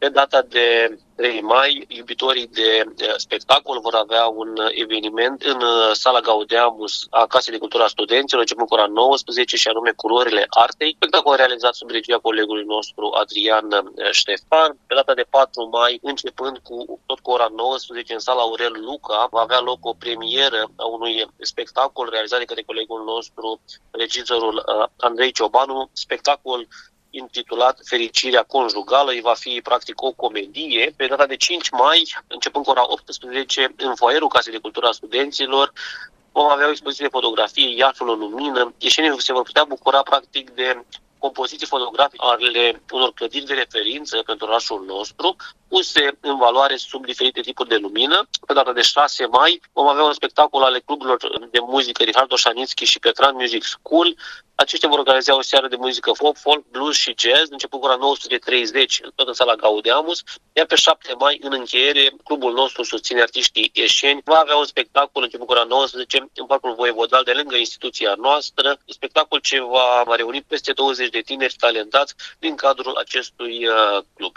Pe data de 3 mai, iubitorii de spectacol vor avea un eveniment în sala Gaudeamus a Casei de Cultură a Studenților, începând cu ora 19 și anume Culorile Artei, spectacol realizat sub regia colegului nostru Adrian Ștefan. Pe data de 4 mai, începând tot cu ora 19 în sala Aurel Luca, va avea loc o premieră a unui spectacol realizat de către colegul nostru, regizorul Andrei Ciobanu, spectacol intitulat Fericirea conjugală. Va fi practic o comedie. Pe data de 5 mai, începând cu ora 18, în foaierul Casei de Cultură a Studenților, vom avea o expoziție de fotografie, Iașul în lumină. Ieșenii se vor putea bucura practic de compoziții fotografice ale unor clădiri de referință pentru orașul nostru, puse în valoare sub diferite tipuri de lumină. Pe data de 6 mai vom avea un spectacol ale cluburilor de muzică Richard Oșanitski și Petran Music School. Aceștia vor organiza o seară de muzică folk, blues și jazz, începând cu ora 19:30, tot în sala Gaudeamus, iar pe 7 mai, în încheiere, clubul nostru susține artiștii ieșeni, va avea un spectacol începând cu ora 19 în Parcul Voievodal, de lângă instituția noastră, spectacol ce va reuni peste 20 de tineri talentați din cadrul acestui club.